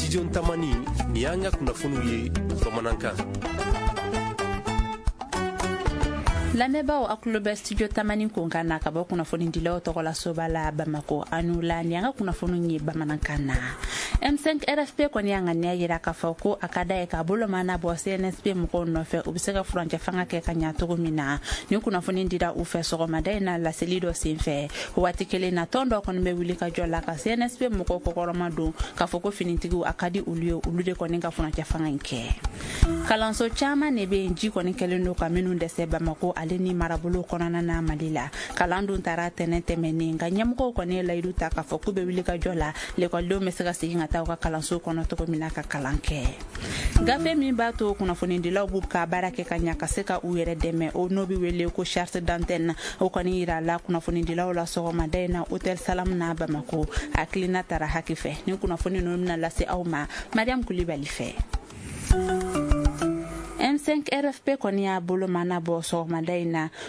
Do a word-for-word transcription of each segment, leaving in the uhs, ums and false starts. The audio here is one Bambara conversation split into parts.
studio Tamani ni an ka kunnafoniw ye bamanankan. Lamɛnbaaw a tulo bɛ studio Tamani ko kan na ka bɔ kunnafoni dilaw tɔgɔ la soba la Bamako anu la ni an ka kunnafoni ye bamanankan na. M cinq R F P kɔni y'an ka ɲɛ yira k'a fɔ ko a ka da ye k'a bolo mana bɔ C N S P mɔgɔw nɔfɛ u bɛ se ka furancɛ fanga kɛ ka ɲɛ cogo min na ni kunnafoni dira u fɛ sɔgɔmada in na laseli dɔ senfɛ waati kelen na tɔn dɔ kɔni bɛ wuli ka jɔ la ka C N S P mɔgɔw kɔkɔrɔma don k'a fɔ ko finitigiw a ka di olu ye olu de kɔni ka furancɛ fanga in kɛ. Kalanso caman de bɛ yen ji kɔni kɛlen don ka minnu dɛsɛ Bamako ale ni marabolo kɔnɔna na Mali la kalan dun taara tɛnɛ tɛmɛnen nka ɲɛmɔgɔw kɔni ye layidu ta k'a fɔ k'u bɛ wuli ka jɔ la lekɔlidenw bɛ se ka segin ka taa u ka kalanso kɔnɔ cogo min na ka kalan kɛ. Gafe min b'a to kunnafonidilaw b'u ka baara kɛ ka ɲa ka se ka u yɛrɛ dɛmɛ o n'o bɛ wele ko charte d'antenne o kɔni yira la kunnafonidilaw la sɔgɔmada in na hôtel Salam na Bamako hakilina taara haki fɛ ni kunnafoni ninnu bɛna lase aw ma Mariam Kulibali fɛ. M cinq R F P kɔni y'a bolo mana bɔ sɔgɔmada in na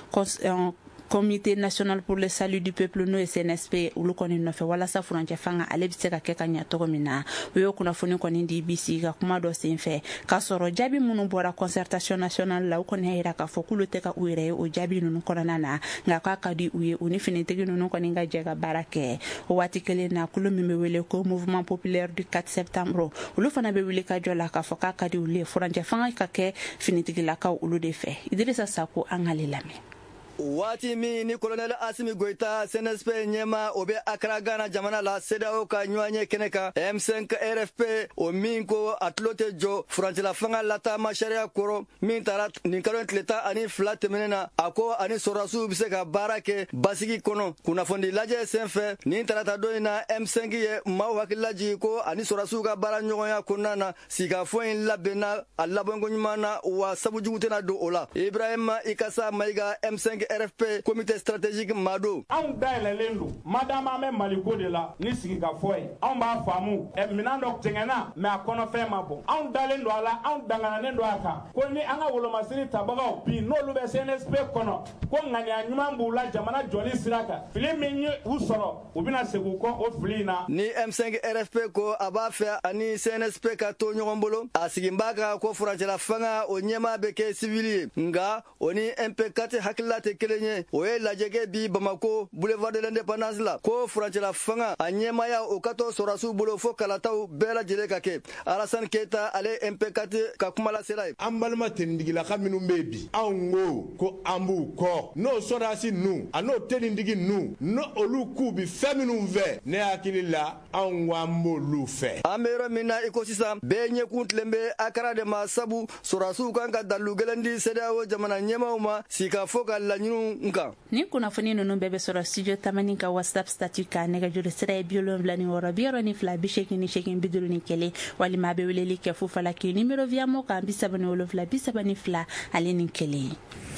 Comité national pour le salut du peuple n'o ye C N S P olu kɔni nɔfɛ walasa furancɛ fanga ale bɛ se ka kɛ ka ɲɛ cogo min na o ye kunnafoni kɔni di B C ka kuma dɔ senfɛ k'a sɔrɔ jaabi minnu bɔra concertation nationale la u kɔni y'a yira k'a fɔ k'olu tɛ ka u yɛrɛ ye o jaabi ninnu kɔnɔna na nka k'a ka di u ye u ni finitigi ninnu kɔni ka jɛ ka baara kɛ o waati kelen na kulu min bɛ wele ko mouvement populaire du quatre septembre olu fana bɛ wuli ka jɔ la k'a fɔ k'a ka di olu ye furancɛ fanga ka kɛ finitigilakaw olu de fɛ Idrissa Sako an ka le lamɛn. Waati min ni colonel Asimi Goita C N S P ɲɛma o bɛ Accra Ghana jamana la C E D E A O ka ɲɔgɔnye kɛnɛ kan M cinq R F P o min ko a tulo tɛ jɔ furancɛla fanga lataama sariya kɔrɔ min taara nin kalo tile tan ani fila tɛmɛnen na a ko ani sɔrɔdasiw bɛ se ka baara kɛ basigi kɔnɔ kunnafoni lajɛ senfɛ nin tarata don in na M cinq ye maaw hakili lajigi ko ani sɔrɔdasiw ka baara ɲɔgɔnya kɔnɔna na sigikafɔ in labɛnna a labɛnko ɲuman na wa sabu jugu tɛna don o la Ibrahima Ikasa Mayiga M cinq R F P comité stratégique Mado. Anw dayɛlɛlen don madama an bɛ Maliko de la ni sigikafɔ ye anw b'a faamu minɛn dɔ tɛŋɛna mɛ a kɔnɔfɛn ma bɔ anw dalen don a la anw dangananen don a kan ko ni an ka wolomasiri tabagaw bi n'olu bɛ C N S P kɔnɔ ko ŋaniya ɲuman b'u la jamana jɔli sira kan fili min ye u sɔrɔ u bɛna segin u kɔ o fili in na. Ni M cinq R F P ko a b'a fɛ ani C N S P ka to ɲɔgɔn bolo a sigin b'a kan ko furancɛla fanga o ɲɛmaa bɛ kɛ civil ye nka o ni M P quatre hakilila tɛ kelen ye o ye lajɛkɛ bi Bamako boulevard de l'indépendance la ko furancɛla fanga a ɲɛmaya o ka to sɔrɔdasiw bolo fo kalataw bɛɛ lajɛlen ka kɛ Alassane Keita ale M P quatre ka kuma lasela ye. An balima tɛnidugilaka minnu bɛ yen bi anw ko ko an b'u kɔ n'o sɔrɔdasi ninnu a n'o tɛnidigi ninnu n'o olu k'u bi fɛn minnu fɛ ne hakili la anw ko an b'olu fɛ. An bɛ yɔrɔ min na i ko sisan bɛɛ ɲɛkun tilen bɛ Accra de ma sabu sɔrɔdasiw kan ka dalu gɛlɛn di C E D E A O jamana ɲɛmaaw ma sigikafɔ ka laɲiniw kan. Ni kunnafoni ninnu bɛɛ bɛ sɔrɔ studio Tamani ka WhatsApp statut kan nɛgɛjuru sira ye bi wolonwula ni wɔɔrɔ bi wɔɔrɔ ni fila bi seegin ni seegin bi duuru ni kelen walima a bɛ weleli kɛ fu falaki numéro viamo kan bi saba ni wolonwula bi saba ni fila ale ni kelen.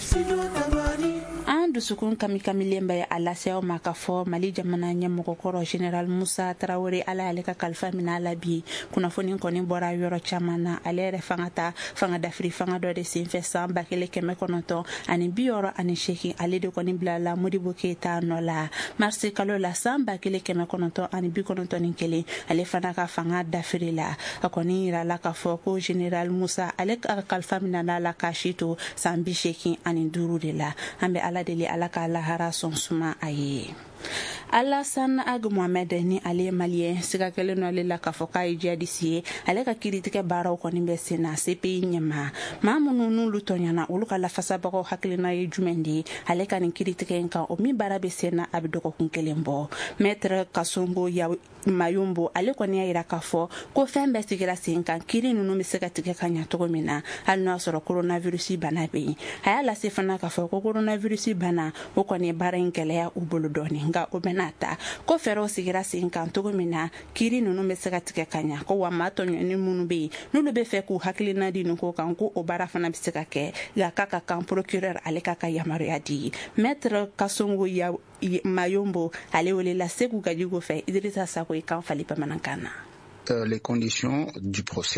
An dusukun kami kamilen bɛ a lase aw ma ka fɔ Mali jamana ɲɛmɔgɔkɔrɔ General Musa Traoré ala ale ka kalifa minɛ a la bi kunnafoni kɔni bɔra yɔrɔ caman na ale yɛrɛ fanga ta fanga dafiri fanga dɔ de senfɛ san ba kelen kɛmɛ kɔnɔntɔn ani bi wɔɔrɔ ani seegin ale de kɔni bila la Modibo Keita nɔ la marisi kalo la san ba kelen kɛmɛ kɔnɔntɔn ani bi kɔnɔntɔn ni kelen ale fana ka fanga dafiri la a kɔni yira la k'a fɔ ko General Musa ale ka kalifa minɛ a la k'a si to san bi seegin ani duuru de la an bɛ ala deli ala ka lahara sɔn suma a ye. Alassane Ag Mohamed ni ale malien siga kelen no ale la k'a fɔ k'a ye jihadisi ye ale ka kiritigɛ baaraw kɔni bɛ sen na C P I ɲɛma maa minnu n'olu tɔɲana olu ka lafasabagaw hakilina ye jumɛn de ye ale ka nin kiritigɛ in kan o min baara bɛ sen na a bɛ dɔgɔkun kelen bɔ maître Kasongo Mayombo ale kɔni y'a yira k'a fɔ ko fɛn bɛɛ sigira sen kan kiri ninnu bɛ se ka tigɛ ka ɲɛ cogo min na hali n'o y'a sɔrɔ coronavirus bana bɛ yen a y'a lase fana k'a fɔ ko coronavirus bana o kɔni ye baara in gɛlɛya u bolo dɔɔnin nka o bɛna ta ko fɛɛrɛw sigira sen kan cogo min na kiri ninnu bɛ se ka tigɛ ka ɲɛ ko wa maa tɔɲɔni minnu bɛ yen n'olu bɛ fɛ k'u hakilina di nin ko kan ko o baara fana bɛ se ka kɛ nka k'a ka kan procureur ale k'a ka yamaruya di maître Kasongo Mayombo ale welela Segu Gajigo fɛ Idrissa Sako kan fali bamanankan na. Les conditions du procès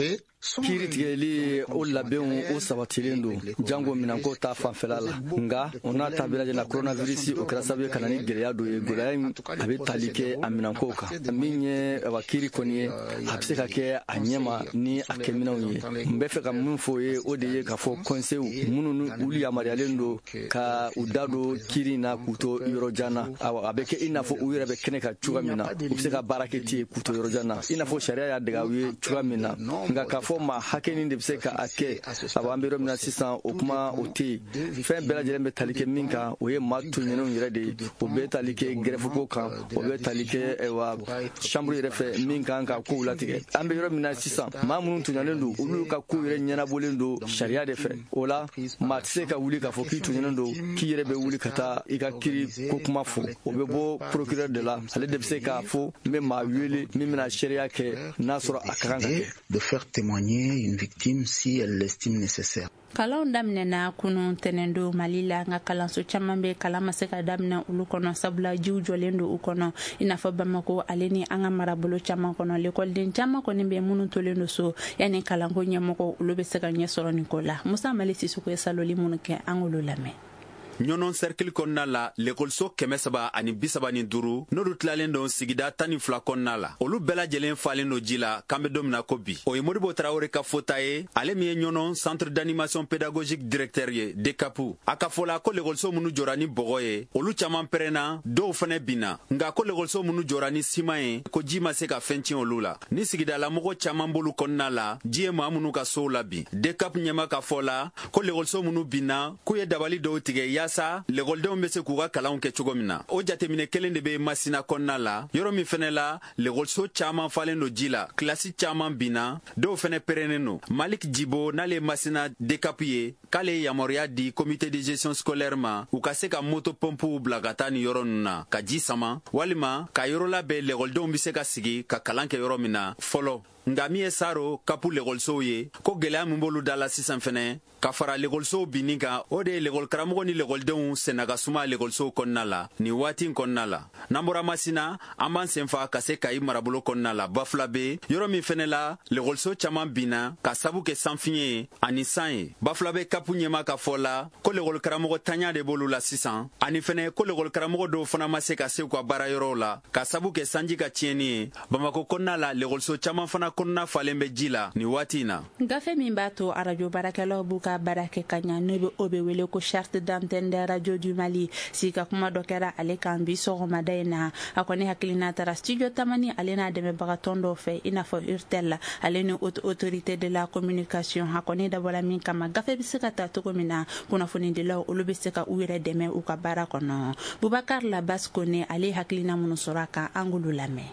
kiri tigɛli o labɛnw o sabatilen don jango minanko ta fanfɛla la nga o n'a ta bɛɛ lajɛlen coronavirus o kɛra sababu ye ka na ni gɛlɛya dɔ ye gɛlɛya in a bɛ tali kɛ a minanko kan min ye wa kiri kɔni ye a bɛ se ka kɛ a ɲɛma ni a kɛminɛw ye n bɛ fɛ ka min fɔ ye o de ye k'a fɔ conseil minnu olu yamaruyalen don ka u da don kiri na k'u to yɔrɔ jan na a bɛ kɛ i n'a fɔ u yɛrɛ bɛ kɛnɛ ka cogoya min na u bɛ se ka baara kɛ ten k'u to yɔrɔ jan na i n'a fɔ sariya y'a dege u ye cogoya min na nka k'a fɔ maa hakɛ nin de bɛ se ka a kɛ a b'an bɛ yɔrɔ min na sisan o kuma o tɛ yen fɛn bɛɛ lajɛlen bɛ tali kɛ min kan o ye maa toɲɛnenw yɛrɛ de ye o bɛ tali kɛ greffeko kan o bɛ tali kɛ wa chambre yɛrɛ fɛ min kan ka kow latigɛ an bɛ yɔrɔ min na sisan maa minnu toɲɛnen don olu ka kow yɛrɛ ɲɛnabɔlen don sariya de fɛ o la maa tɛ se ka wuli k'a fɔ k'i toɲɛnen don k'i yɛrɛ bɛ wuli ka taa i ka kiri ko kuma fɔ o bɛ bɔ procureur de la ale de bɛ se k'a fɔ n bɛ maa wele min bɛna sariya kɛ n'a sɔrɔ a ka kan ka kɛ. De faire témoigner une victime si elle l'estime nécessaire. Kalanw daminɛna kunun tɛnɛndo Mali la nka kalanso caman bɛ kalan ma se ka daminɛ olu kɔnɔ sabula jiw jɔlen don u kɔnɔ i n'a fɔ Bamako ale ni an ka marabolo caman kɔnɔ l'école caman kɔni bɛ minnu tolen don so yanni kalanko ɲɛmɔgɔ olu bɛ se ka ɲɛ sɔrɔ nin ko la Musa Mali Sisoko ye saloli minnu kɛ an k'olu lamɛn. ɲɔnɔn cercle kɔnɔna la l'écoleso kɛmɛ saba ani bi saba ni duuru n'olu tilalen don sigida tan ni fila kɔnɔna la olu bɛɛ lajɛlen falen don ji la k'an bɛ don min na ko bi o ye Modibo Traoré ka fɔta ye ale min ye ɲɔnɔn centre d'animation pédagogique directeur ye DECAPU a ka fɔ la ko l'écoleso minnu jɔra ni bɔgɔ ye olu caman pɛrɛnna dɔw fɛnɛ binna nka ko l'écoleso minnu jɔra ni siman ye ko ji ma se ka fɛn tiɲɛ olu la ni sigidalamɔgɔ caman b'olu kɔnɔna la ji ye maa minnu ka sow labin DECAP ɲɛma ka fɔ la ko l'écoleso minnu binna k'u ye dabali dɔw tigɛ yaasa l'écoledenw bɛ se k'u ka kalanw kɛ cogo min na o jateminɛ kelen de bɛ Masina kɔnɔna la yɔrɔ min fɛnɛ la l'écoleso caman falen don ji la kilasi caman binna dɔw fɛnɛ pɛrɛnnen don Malik Jibo n'ale Masina DECAP ye k'ale ye yamaruya di comité de gestion scolaire ma u ka se ka moto pompew bila ka taa ni yɔrɔ ninnu na ka ji sama walima ka yɔrɔ labɛn l'écoledenw bɛ se ka sigi ka kalan kɛ yɔrɔ min na fɔlɔ nga min ye Saro kapu l'écolesow ye ko gɛlɛya min b'olu da la sisan fɛnɛ ka fara l'écolesow binni kan o de ye l'école karamɔgɔ ni l'écoledenw senna ka suma l'écolesow kɔnɔna la ni waati kɔnɔna la n'an bɔra Masina an b'an senfa ka se Kayi marabolo kɔnɔna la Bafula be yɔrɔ min fɛnɛ la l'écoleso caman binna ka sabu kɛ sanfiɲɛ ye ani san ye Bafula be kapu ɲɛma ka fɔ la ko l'école karamɔgɔ tanya de b'olu la sisan ani fɛnɛ ko l'école karamɔgɔ dɔw fana ma se ka se u ka baara yɔrɔw la ka sabu kɛ sanji ka tiɲɛni ye Bamako kɔnɔna la l'écoleso caman fana kɔnɔna falen bɛ ji la ni waati in na gafe min b'a to arajo baarakɛlaw b'u ka baara kɛ ka ɲa n'o bɛ o bɛ wele ko charte d'antenne de radio du Mali sika kuma dɔ kɛra ale kan bi sɔgɔmada in na a kɔni hakilina taara studio tamani ale n'a dɛmɛbagatɔn dɔw fɛ i n'a fɔ urtel la ale ni haute autorité de la communication a kɔni dabɔla min kama gafe bɛ se ka ta cogo min na kunnafonidilaw olu bɛ se ka u yɛrɛ dɛmɛ u ka baara kɔnɔ Bubakar Labas Kone ale hakilina minnu sɔrɔ a kan an k'olu lamɛn.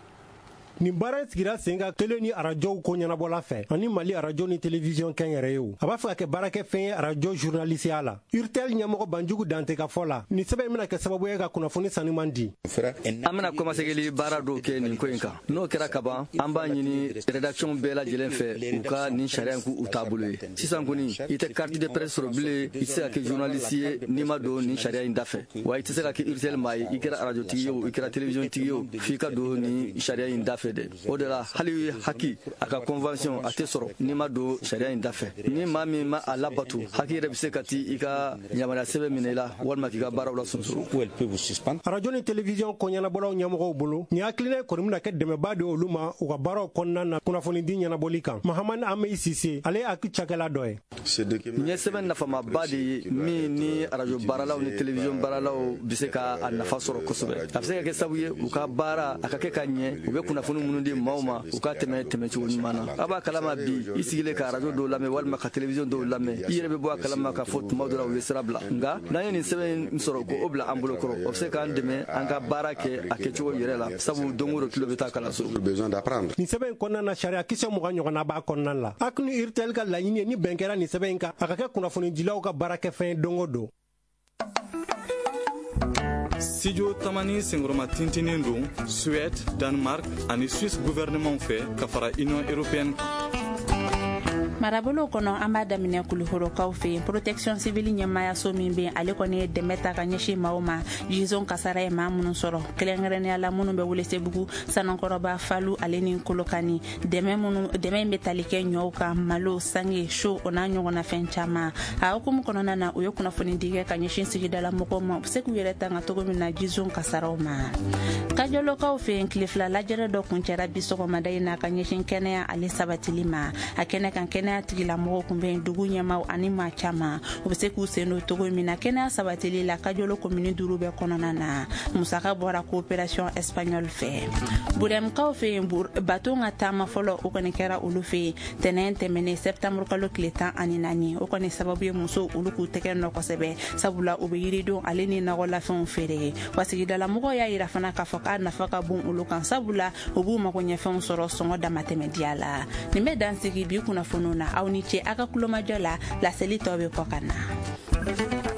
Ni baara sigira sen ka tele ni arajow ko ɲɛnabɔla fɛ ani Mali arajo ni télévision kɛn yɛrɛ ye o a b'a fɛ ka kɛ baarakɛ fɛn ye arajo journalisiya la urtel ɲɛmɔgɔ Banjugu Dante ka fɔ la ni sɛbɛn bɛna kɛ sababu ye ka kunnafoni sanuman di an bɛna kɔmasegeli baara dɔw kɛ nin ko in kan n'o kɛra ka ban an b'a ɲini rédaction bɛɛ lajɛlen fɛ u ka nin sariya in k'u taabolo ye sisan kɔni i tɛ carte de presse sɔrɔ bilen i tɛ se ka kɛ journaliste ye n'i ma don nin sariya in da fɛ wa i tɛ se ka kɛ urtel maa ye i kɛra arajotigi ye o i kɛra télévision tigi ye o f'i ka don nin sariya in da fɛ o de la hali haki a ka convention a tɛ sɔrɔ n'i ma don sariya in da fɛ ni maa min ma a labatu haki yɛrɛ bɛ se ka ti i ka yamaruya sɛbɛn minɛ i la walima k'i ka baaraw la sunsuru arajo ni télévision ko ɲɛnabɔlaw ɲɛmɔgɔw bolo ni hakilina kɔni bɛna kɛ dɛmɛba de olu ma u ka baaraw kɔnɔna na kunnafonidi ɲɛnabɔli kan Mahamani Ameyi Sise ale aki cakɛla dɔ ye ɲɛ sɛbɛn nafamaba de ye min ni arajo baaralaw ni télévision baaralaw bɛ se ka a nafa sɔrɔ kosɛbɛ a bɛ se ka kɛ sabu ye u ka baara a ka kɛ ka ɲɛ u bɛ kunnafoni minnu di maaw ma u ka tɛmɛ tɛmɛcogo ɲuman na a b'a kalama bi i sigilen ka arajo dɔw lamɛn walima ka télévision dɔw lamɛn i yɛrɛ bɛ bɔ a kalama ka fɔ tuma dɔ la u ye sira bila nka n'an ye nin sɛbɛn in sɔrɔ ko o bila an bolo kɔrɔ o bɛ se k'an dɛmɛ an ka baara kɛ a kɛcogo yɛrɛ la sabu don o don tulo bɛ taa kalanso nin sɛbɛn in kɔnɔna na sariya kisɛ mugan ɲɔgɔnna b'a kɔnɔna la a kun ni urtel ka laɲini ye ni bɛn kɛra nin sɛbɛn in kan a ka kɛ kunnafonidilaw ka baara kɛ fɛn don o don Studio Tamani sengoroma tintinin don Suède, Danemark ani Suisse gouvernement fɛ ka fara Union européenne marabolo kono an b'a daminɛ kulihorokaw fɛ protection civile ɲɛmaya so min bɛ ale kɔni ye dɛmɛ ta ka ɲɛsin maaw ma jizon kasara ye maa minnu sɔrɔ kɛrɛnkɛrɛnnenya la minnu bɛ Welesebugu, Sanakɔrɔba, Falu ale ni Kolokani dɛmɛ minnu dɛmɛ in bɛ tali kɛ ɲɔw kan malo, sange, so o n'a ɲɔgɔnna fɛn caman a hukumu kɔnɔna na u ye kunnafoni di kɛ ka ɲɛsin sigidala mɔgɔw ma u bɛ se k'u yɛrɛ tanga cogo min na jizon kasaraw ma kajolokaw fɛ tile fila lajɛrɛ dɔ kuncɛra bi sɔgɔmada in na ka ɲɛsin kɛnɛya ale sabatili ma a kɛnɛ kan kɛnɛya tigilamɔgɔw kun bɛ dugu ɲɛmaw ani maa caman u bɛ se k'u sen don cogo min na kɛnɛya sabatili la kajolo komini duuru bɛ kɔnɔna na musaka bɔra coopération espagnole fɛ burɛmukaw fɛ yen bato ka taama fɔlɔ o kɔni kɛra olu fɛ yen tɛnɛn tɛmɛnen septembre kalo tile tan ani naani o kɔni sababu ye muso olu k'u tɛgɛ nɔ kosɛbɛ sabula u bɛ yiridon ale ni nɔgɔlafɛnw feere wa sigidalamɔgɔw y'a yira fana k'a fɔ k'a nafa ka bon olu kan sabula u b'u mago ɲɛfɛnw sɔrɔ sɔngɔ damatɛmɛdiya la nin bɛ dansigi bi kunnafoniw na aw ni ce a ka kulomajɔ la laseli tɔw bɛ kɔ ka na